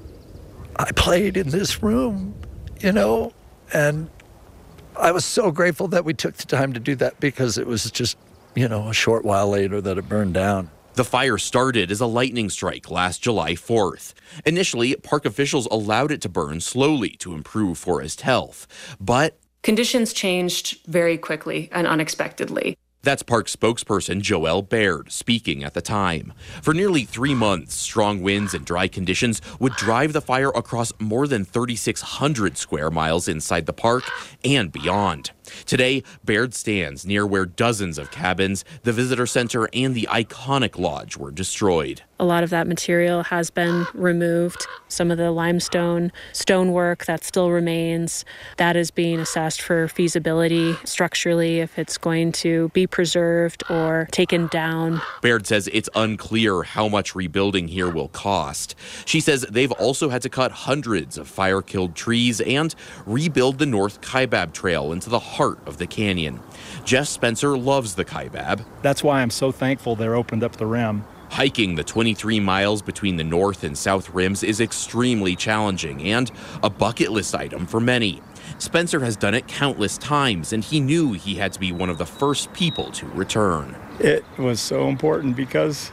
I played in this room, you know, and I was so grateful that we took the time to do that, because it was just, you know, a short while later that it burned down. The fire started as a lightning strike last July fourth. Initially, park officials allowed it to burn slowly to improve forest health, but conditions changed very quickly and unexpectedly. That's park spokesperson Joelle Baird speaking at the time. For nearly three months, strong winds and dry conditions would drive the fire across more than thirty-six hundred square miles inside the park and beyond. Today, Baird stands near where dozens of cabins, the visitor center, and the iconic lodge were destroyed. A lot of that material has been removed. Some of the limestone stonework that still remains, that is being assessed for feasibility structurally, if it's going to be preserved or taken down. Baird says it's unclear how much rebuilding here will cost. She says they've also had to cut hundreds of fire-killed trees and rebuild the North Kaibab Trail into the heart of the canyon. Jeff Spencer loves the Kaibab. That's why I'm so thankful they're opened up the rim. Hiking the twenty-three miles between the north and south rims is extremely challenging and a bucket list item for many. Spencer has done it countless times, and he knew he had to be one of the first people to return. It was so important because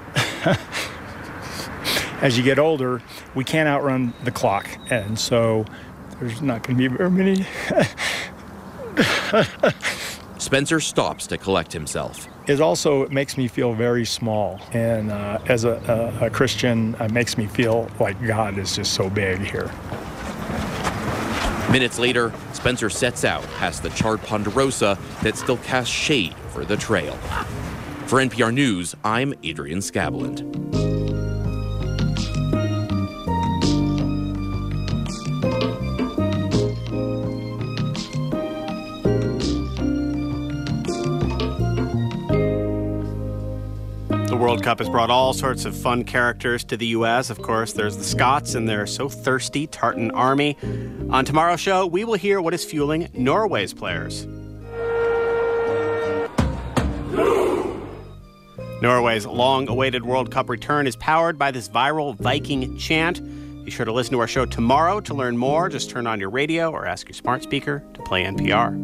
as you get older, we can't outrun the clock, and so there's not going to be very many. Spencer stops to collect himself. It also makes me feel very small, and uh, as a, a, a Christian, it makes me feel like God is just so big here. Minutes later, Spencer sets out past the charred ponderosa that still casts shade over the trail. For N P R News, I'm Adrian Scabeland. The World Cup has brought all sorts of fun characters to the U S. Of course, there's the Scots and their so thirsty Tartan Army. On tomorrow's show, we will hear what is fueling Norway's players. Norway's long-awaited World Cup return is powered by this viral Viking chant. Be sure to listen to our show tomorrow to learn more. Just turn on your radio or ask your smart speaker to play N P R.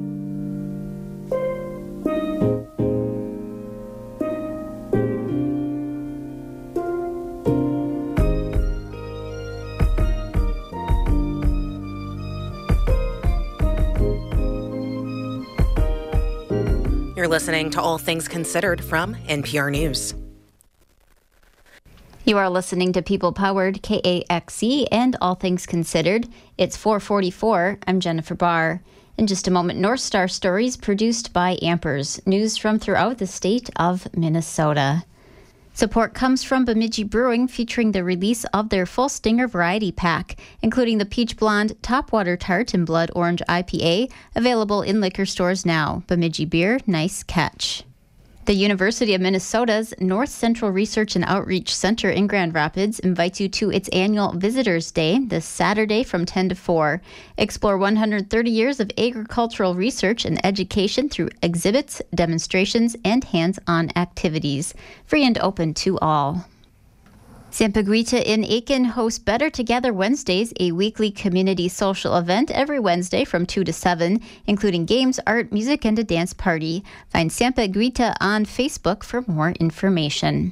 You're listening to All Things Considered from N P R News. You are listening to People Powered K A X E and All Things Considered. It's four forty-four. I'm Jennifer Barr. In just a moment, North Star Stories produced by Ampers. News from throughout the state of Minnesota. Support comes from Bemidji Brewing, featuring the release of their full Stinger variety pack, including the Peach Blonde, Topwater Tart, and Blood Orange I P A, available in liquor stores now. Bemidji Beer, nice catch. The University of Minnesota's North Central Research and Outreach Center in Grand Rapids invites you to its annual Visitors Day this Saturday from ten to four. Explore one hundred thirty years of agricultural research and education through exhibits, demonstrations, and hands-on activities. Free and open to all. Sampaguita in Aiken hosts Better Together Wednesdays, a weekly community social event every Wednesday from two to seven, including games, art, music, and a dance party. Find Sampaguita on Facebook for more information.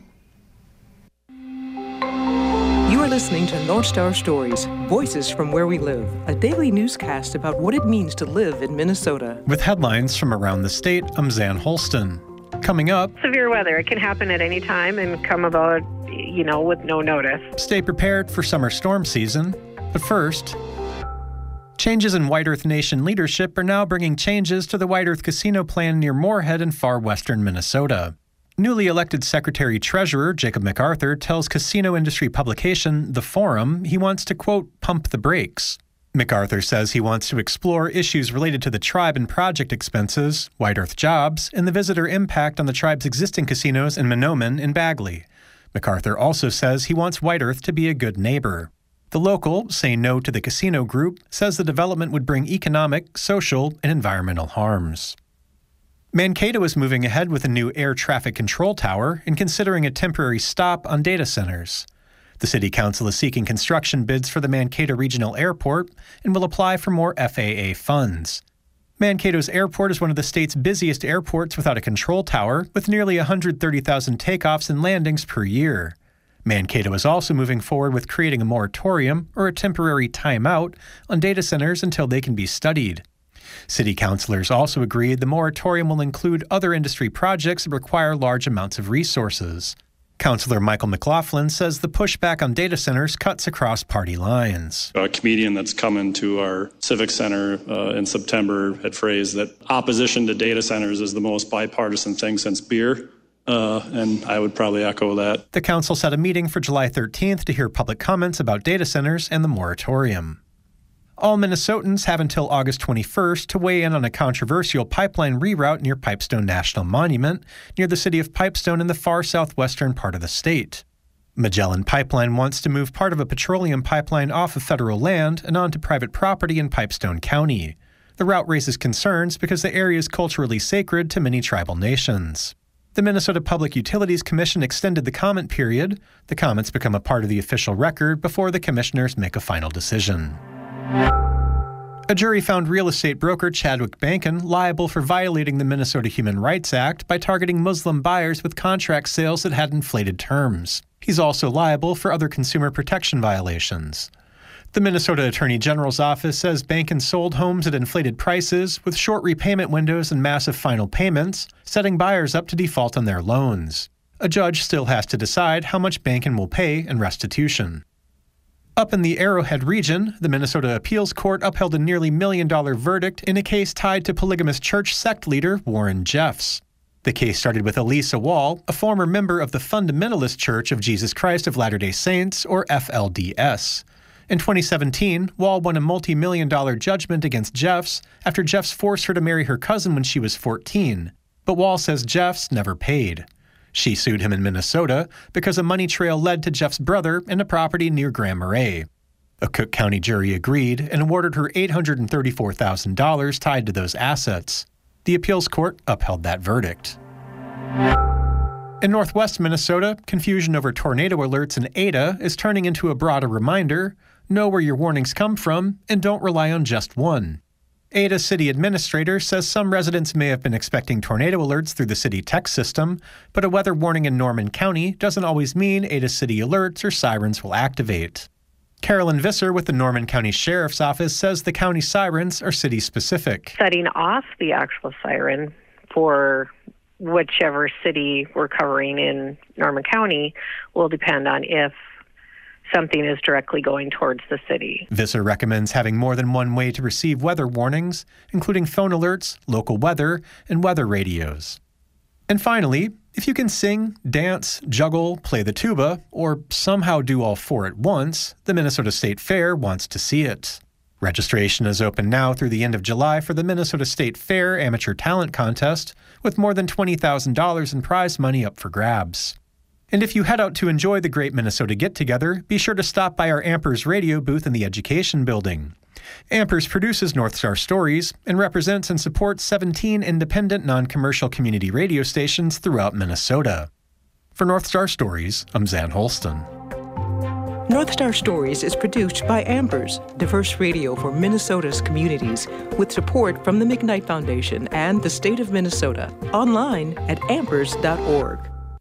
You are listening to North Star Stories, Voices from Where We Live, a daily newscast about what it means to live in Minnesota. With headlines from around the state, I'm Zan Holston. Coming up, severe weather. It can happen at any time and come about, you know, with no notice. Stay prepared for summer storm season. But first, changes in White Earth Nation leadership are now bringing changes to the White Earth Casino plan near Moorhead in far western Minnesota. Newly elected Secretary-Treasurer Jacob MacArthur tells casino industry publication The Forum he wants to, quote, pump the brakes. MacArthur says he wants to explore issues related to the tribe and project expenses, White Earth jobs, and the visitor impact on the tribe's existing casinos in Mahnomen and Bagley. MacArthur also says he wants White Earth to be a good neighbor. The local, Say No to the Casino Group, says the development would bring economic, social, and environmental harms. Mankato is moving ahead with a new air traffic control tower and considering a temporary stop on data centers. The City Council is seeking construction bids for the Mankato Regional Airport and will apply for more F A A funds. Mankato's airport is one of the state's busiest airports without a control tower, with nearly one hundred thirty thousand takeoffs and landings per year. Mankato is also moving forward with creating a moratorium or a temporary timeout on data centers until they can be studied. City councilors also agreed the moratorium will include other industry projects that require large amounts of resources. Councillor Michael McLaughlin says the pushback on data centers cuts across party lines. A comedian that's coming to our Civic Center uh, in September had phrased that opposition to data centers is the most bipartisan thing since beer, uh, and I would probably echo that. The council set a meeting for July thirteenth to hear public comments about data centers and the moratorium. All Minnesotans have until August twenty-first to weigh in on a controversial pipeline reroute near Pipestone National Monument, near the city of Pipestone in the far southwestern part of the state. Magellan Pipeline wants to move part of a petroleum pipeline off of federal land and onto private property in Pipestone County. The route raises concerns because the area is culturally sacred to many tribal nations. The Minnesota Public Utilities Commission extended the comment period. The comments become a part of the official record before the commissioners make a final decision. A jury found real estate broker Chadwick Bankin liable for violating the Minnesota Human Rights Act by targeting Muslim buyers with contract sales that had inflated terms. He's also liable for other consumer protection violations. The Minnesota Attorney General's office says Bankin sold homes at inflated prices with short repayment windows and massive final payments, setting buyers up to default on their loans. A judge still has to decide how much Bankin will pay in restitution. Up in the Arrowhead region, the Minnesota Appeals Court upheld a nearly million-dollar verdict in a case tied to polygamous church sect leader Warren Jeffs. The case started with Elisa Wall, a former member of the Fundamentalist Church of Jesus Christ of Latter-day Saints, or F L D S. In twenty seventeen, Wall won a multi-million dollar judgment against Jeffs after Jeffs forced her to marry her cousin when she was fourteen. But Wall says Jeffs never paid. She sued him in Minnesota because a money trail led to Jeff's brother and a property near Grand Marais. A Cook County jury agreed and awarded her eight hundred thirty-four thousand dollars tied to those assets. The appeals court upheld that verdict. In northwest Minnesota, confusion over tornado alerts in Ada is turning into a broader reminder: know where your warnings come from and don't rely on just one. Ada city administrator says some residents may have been expecting tornado alerts through the city text system, but a weather warning in Norman County doesn't always mean Ada city alerts or sirens will activate. Carolyn Visser with the Norman County Sheriff's Office says the county sirens are city-specific. Setting off the actual siren for whichever city we're covering in Norman County will depend on if something is directly going towards the city. Visser recommends having more than one way to receive weather warnings, including phone alerts, local weather, and weather radios. And finally, if you can sing, dance, juggle, play the tuba, or somehow do all four at once, the Minnesota State Fair wants to see it. Registration is open now through the end of July for the Minnesota State Fair Amateur Talent Contest, with more than twenty thousand dollars in prize money up for grabs. And if you head out to enjoy the Great Minnesota Get-Together, be sure to stop by our Ampers radio booth in the Education Building. Ampers produces North Star Stories and represents and supports seventeen independent non-commercial community radio stations throughout Minnesota. For North Star Stories, I'm Zan Holston. North Star Stories is produced by Ampers, diverse radio for Minnesota's communities, with support from the McKnight Foundation and the state of Minnesota. Online at ampers dot org.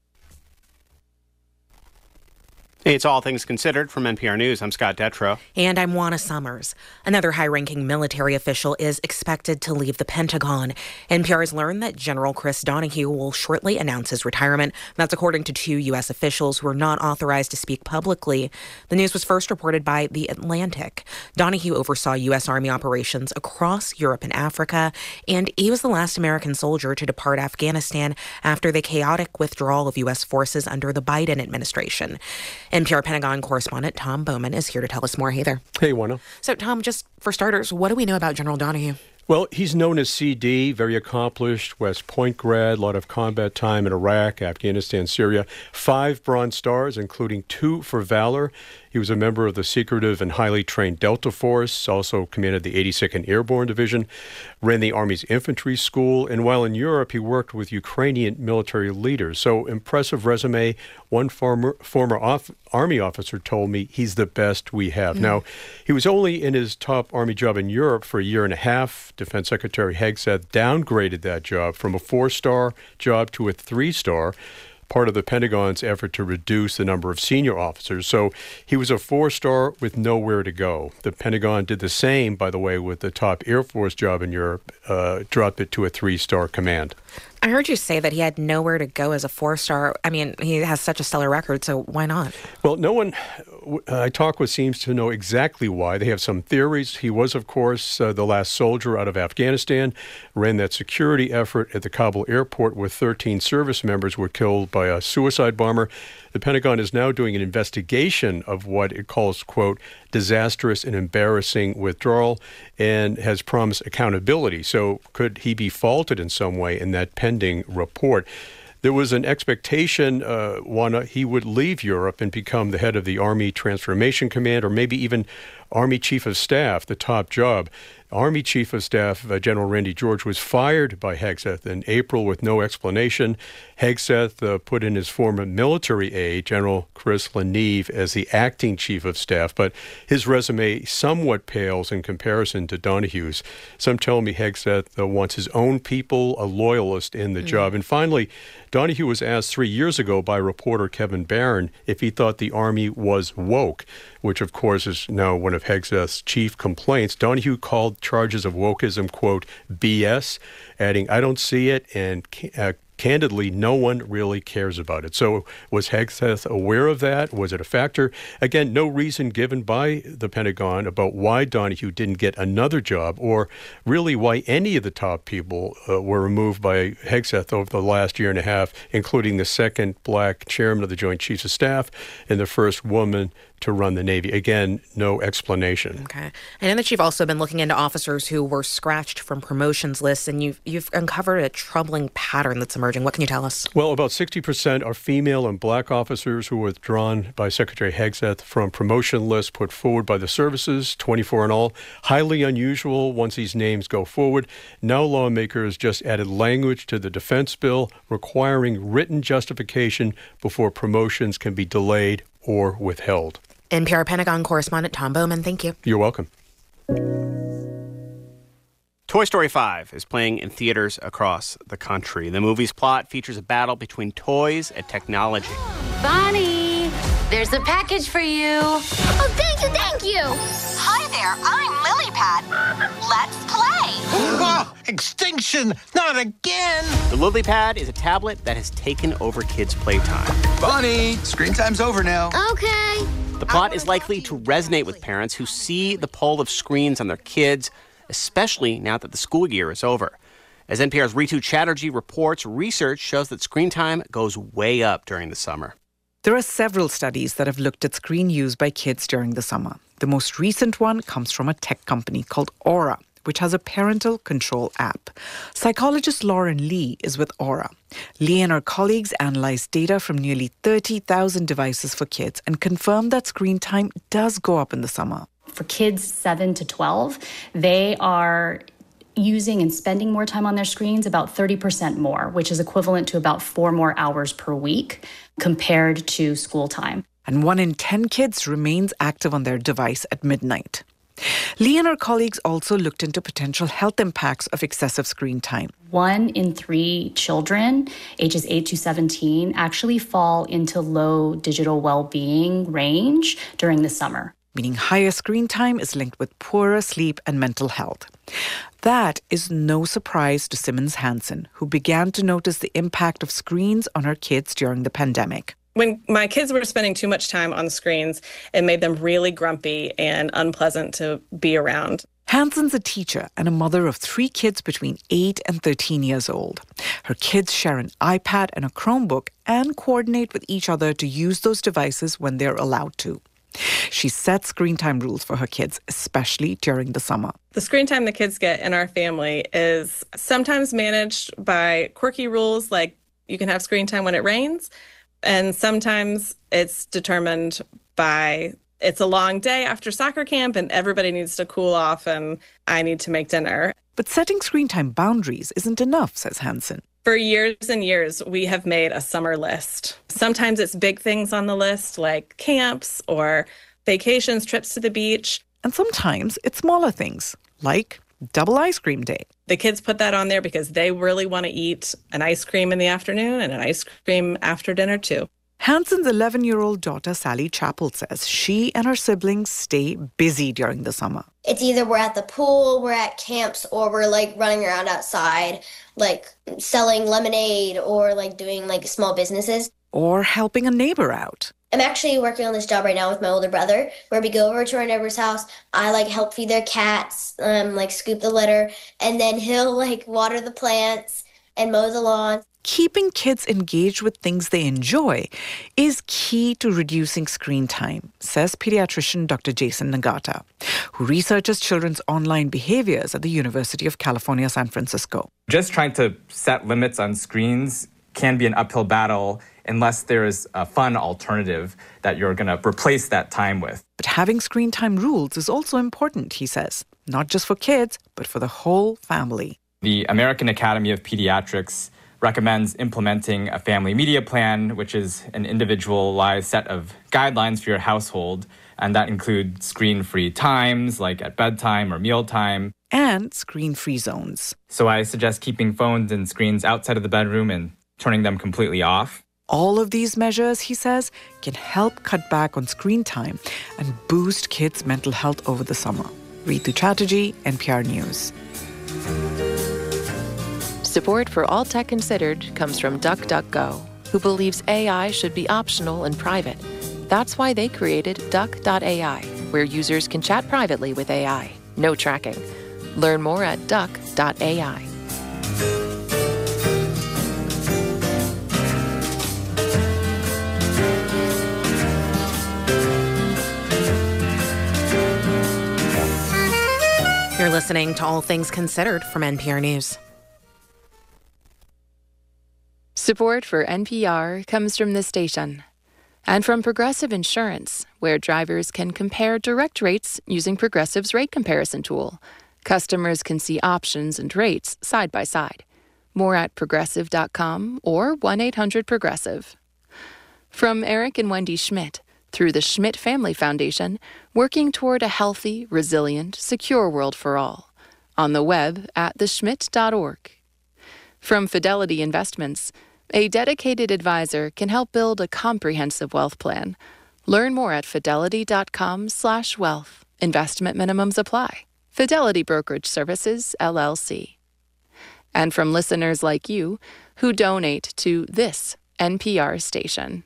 Hey, it's All Things Considered from N P R News. I'm Scott Detrow. And I'm Juana Summers. Another high-ranking military official is expected to leave the Pentagon. N P R has learned that General Chris Donahue will shortly announce his retirement. That's according to two U S officials who are not authorized to speak publicly. The news was first reported by The Atlantic. Donahue oversaw U S Army operations across Europe and Africa, and he was the last American soldier to depart Afghanistan after the chaotic withdrawal of U S forces under the Biden administration. N P R Pentagon correspondent Tom Bowman is here to tell us more. Hey there. Hey, Juana. So, Tom, just for starters, what do we know about General Donahue? Well, he's known as C D, very accomplished, West Point grad, a lot of combat time in Iraq, Afghanistan, Syria. Five Bronze Stars, including two for valor. He was a member of the secretive and highly trained Delta Force, also commanded the eighty-second Airborne Division, ran the Army's infantry school, and while in Europe, he worked with Ukrainian military leaders. So, impressive resume. One former, former off, Army officer told me he's the best we have. Mm-hmm. Now, he was only in his top Army job in Europe for a year and a half. Defense Secretary Hegseth downgraded that job from a four-star job to a three-star, part of the Pentagon's effort to reduce the number of senior officers. So he was a four-star with nowhere to go. The Pentagon did the same, by the way, with the top Air Force job in Europe, uh, dropped it to a three-star command. I heard you say that he had nowhere to go as a four-star. I mean, he has such a stellar record, so why not? Well, no one I talk with seems to know exactly why. They have some theories. He was, of course, uh, the last soldier out of Afghanistan, ran that security effort at the Kabul airport where thirteen service members were killed by a suicide bomber. The Pentagon is now doing an investigation of what it calls, quote, disastrous and embarrassing withdrawal, and has promised accountability. So could he be faulted in some way in that pending report? There was an expectation, uh, Juana, he would leave Europe and become the head of the Army Transformation Command, or maybe even Army Chief of Staff, the top job. Army Chief of Staff uh, General Randy George was fired by Hegseth in April with no explanation. Hegseth uh, put in his former military aide, General Chris Leneve, as the acting Chief of Staff, but his resume somewhat pales in comparison to Donahue's. Some tell me Hegseth uh, wants his own people, a loyalist in the mm-hmm. job. And finally, Donahue was asked three years ago by reporter Kevin Barron if he thought the Army was woke, which, of course, is now one of Hegseth's chief complaints. Donahue called charges of wokeism, quote, B S, adding, I don't see it, and uh, candidly, no one really cares about it. So was Hegseth aware of that? Was it a factor? Again, no reason given by the Pentagon about why Donahue didn't get another job, or really why any of the top people uh, were removed by Hegseth over the last year and a half, including the second black chairman of the Joint Chiefs of Staff and the first woman to run the Navy. Again, no explanation. Okay. I know that you've also been looking into officers who were scratched from promotions lists, and you've you've uncovered a troubling pattern that's emerging. What can you tell us? Well, about sixty percent are female and black officers who were withdrawn by Secretary Hegseth from promotion lists put forward by the services, twenty-four in all. Highly unusual once these names go forward. Now lawmakers just added language to the defense bill requiring written justification before promotions can be delayed or withheld. N P R Pentagon correspondent Tom Bowman, thank you. You're welcome. Toy Story five is playing in theaters across the country. The movie's plot features a battle between toys and technology. Bonnie, there's a package for you. Oh, thank you, thank you. Hi there, I'm Lily Pad. Let's play. Oh, Extinction! Not again! The LilyPad is a tablet that has taken over kids' playtime. Bonnie, screen time's over now. Okay. The plot is likely to resonate with parents who see the pull of screens on their kids, especially now that the school year is over. As N P R's Ritu Chatterjee reports, research shows that screen time goes way up during the summer. There are several studies that have looked at screen use by kids during the summer. The most recent one comes from a tech company called Aura, which has a parental control app. Psychologist Lauren Lee is with Aura. Lee and her colleagues analyzed data from nearly thirty thousand devices for kids and confirmed that screen time does go up in the summer. For kids seven to twelve, they are using and spending more time on their screens, about thirty percent more, which is equivalent to about four more hours per week compared to school time. And one in ten kids remains active on their device at midnight. Lee and her colleagues also looked into potential health impacts of excessive screen time. One in three children, ages eight to seventeen, actually fall into low digital well-being range during the summer. Meaning higher screen time is linked with poorer sleep and mental health. That is no surprise to Simmons Hansen, who began to notice the impact of screens on her kids during the pandemic. When my kids were spending too much time on screens, it made them really grumpy and unpleasant to be around. Hansen's a teacher and a mother of three kids between eight and thirteen years old. Her kids share an iPad and a Chromebook and coordinate with each other to use those devices when they're allowed to. She sets screen time rules for her kids, especially during the summer. The screen time the kids get in our family is sometimes managed by quirky rules, like you can have screen time when it rains. And sometimes it's determined by it's a long day after soccer camp and everybody needs to cool off and I need to make dinner. But setting screen time boundaries isn't enough, says Hansen. For years and years, we have made a summer list. Sometimes it's big things on the list, like camps or vacations, trips to the beach. And sometimes it's smaller things, like double ice cream day. The kids put that on there because they really want to eat an ice cream in the afternoon and an ice cream after dinner, too. Hansen's eleven-year-old daughter, Sally Chappell, says she and her siblings stay busy during the summer. It's either we're at the pool, we're at camps, or we're like running around outside, like selling lemonade or like doing like small businesses. Or helping a neighbor out. I'm actually working on this job right now with my older brother, where we go over to our neighbor's house. I like help feed their cats, um, like scoop the litter, and then he'll like water the plants and mow the lawn. Keeping kids engaged with things they enjoy is key to reducing screen time, says pediatrician Doctor Jason Nagata, who researches children's online behaviors at the University of California, San Francisco. Just trying to set limits on screens can be an uphill battle unless there is a fun alternative that you're going to replace that time with. But having screen time rules is also important, he says, not just for kids, but for the whole family. The American Academy of Pediatrics recommends implementing a family media plan, which is an individualized set of guidelines for your household, and that includes screen-free times, like at bedtime or mealtime. And screen-free zones. So I suggest keeping phones and screens outside of the bedroom and turning them completely off. All of these measures, he says, can help cut back on screen time and boost kids' mental health over the summer. Ritu Chatterjee, N P R News. Support for All Tech Considered comes from DuckDuckGo, who believes A I should be optional and private. That's why they created Duck dot A I, where users can chat privately with A I. No tracking. Learn more at Duck dot A I. You're listening to All Things Considered from N P R News. Support for N P R comes from this station and from Progressive Insurance, where drivers can compare direct rates using Progressive's rate comparison tool. Customers can see options and rates side by side. More at progressive dot com or one eight hundred progressive. From Eric and Wendy Schmidt, through the Schmidt Family Foundation, working toward a healthy, resilient, secure world for all. On the web at the schmidt dot org. From Fidelity Investments, a dedicated advisor can help build a comprehensive wealth plan. Learn more at fidelity dot com slash wealth. Investment minimums apply. Fidelity Brokerage Services, L L C. and from listeners like you who donate to this N P R station.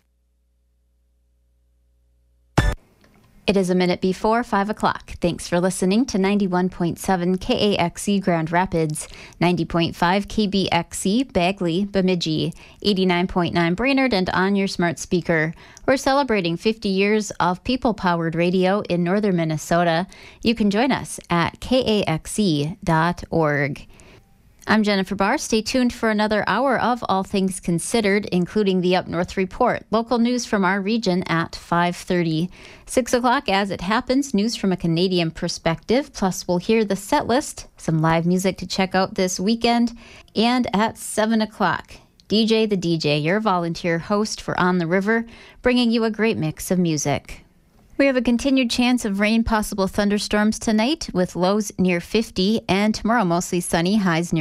It is a minute before five o'clock. Thanks for listening to ninety-one point seven K A X E Grand Rapids, ninety point five K B X E Bagley, Bemidji, eighty-nine point nine Brainerd, and on your smart speaker. We're celebrating fifty years of people-powered radio in northern Minnesota. You can join us at K A X E dot org. I'm Jennifer Barr. Stay tuned for another hour of All Things Considered, including the Up North Report, local news from our region at five thirty. six o'clock, as it happens, news from a Canadian perspective, plus we'll hear the set list, some live music to check out this weekend, and at seven o'clock, D J the D J, your volunteer host for On the River, bringing you a great mix of music. We have a continued chance of rain, possible thunderstorms tonight with lows near fifty, and tomorrow mostly sunny, highs near